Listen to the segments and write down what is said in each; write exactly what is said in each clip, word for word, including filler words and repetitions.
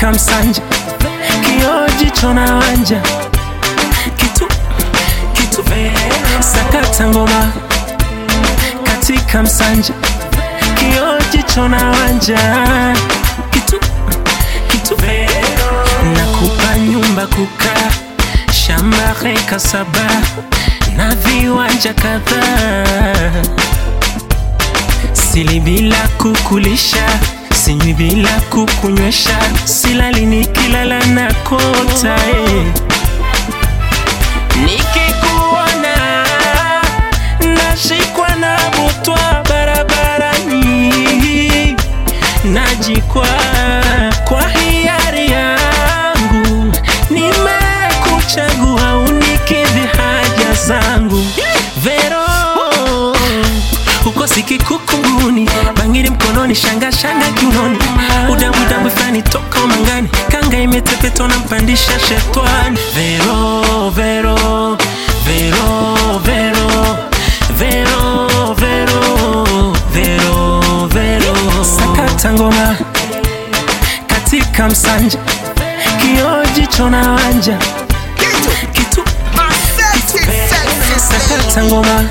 katika msanja, kioji chona wanja, kitu kitu sakata ngoma katika msanja, kioji chona wanja, kitu kitu nakupa nyumba kukaa, shamba heka saba na viwanja kadhaa, sili bila kukulisha, sinywi bila kukunywesha, silali nikilala na kota eh. Nikikuona nashikwa na butwa barabarani, najikwa kwa hiari yangu, nimekuchagua unikidhi haja zangu. Vero uko siki kukunguni, bangiri mkononi, shanga shanga kiunoni, udamu damu fani toka umangani, kanga imetepetwa na mpandisha shetwani. Vero, Vero, Vero, Vero, Vero, Vero, Vero, Vero, sakata ngoma katika msanja, kioji chona wanja, kitu kitu sakata ngoma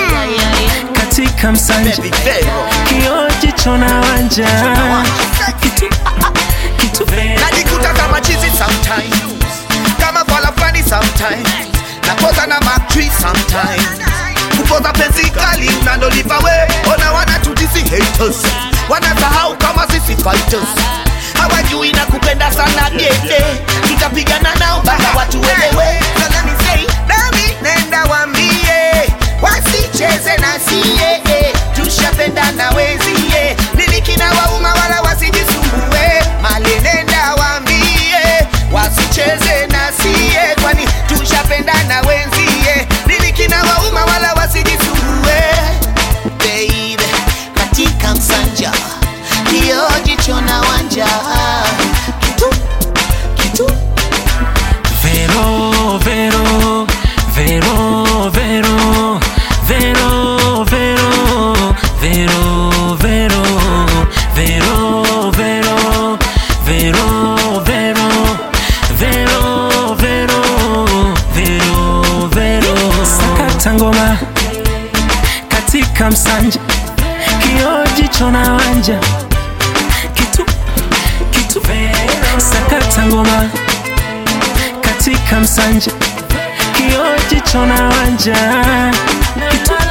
katika msanja, kioji chona wanja, kitu kitu najikuta kama chizi sometimes, kama fala flani sometimes, napoza na mactree sometimes, kupoza penzi kali unanolipa we, ona wanatutisi haters, wanasahau kama sisi fighters, hawajui na kupenda sana gete, tutapigana nao mpaka watu welewe. So let me say, nami nenda wambie wasicheze na siye, tushapenda na wezie, nilikina wauma wala wasijisumbue, mali nenda wambie wasicheze na siye, kwani tushapenda na wenzie, nilikina wauma wala wasijisumbue. Baby katika msanja, kioji chona wanja, kitu kitu Vero, Vero, Vero, Vero, Vero, Vero, Vero, Vero, Vero, Vero, Vero, Vero, Vero, Vero, Vero, Vero, sakata ngoma katika msanja, kioji chona wanja, kitu kitu sakata ngoma katika msanja, kioji chona wanja, kitu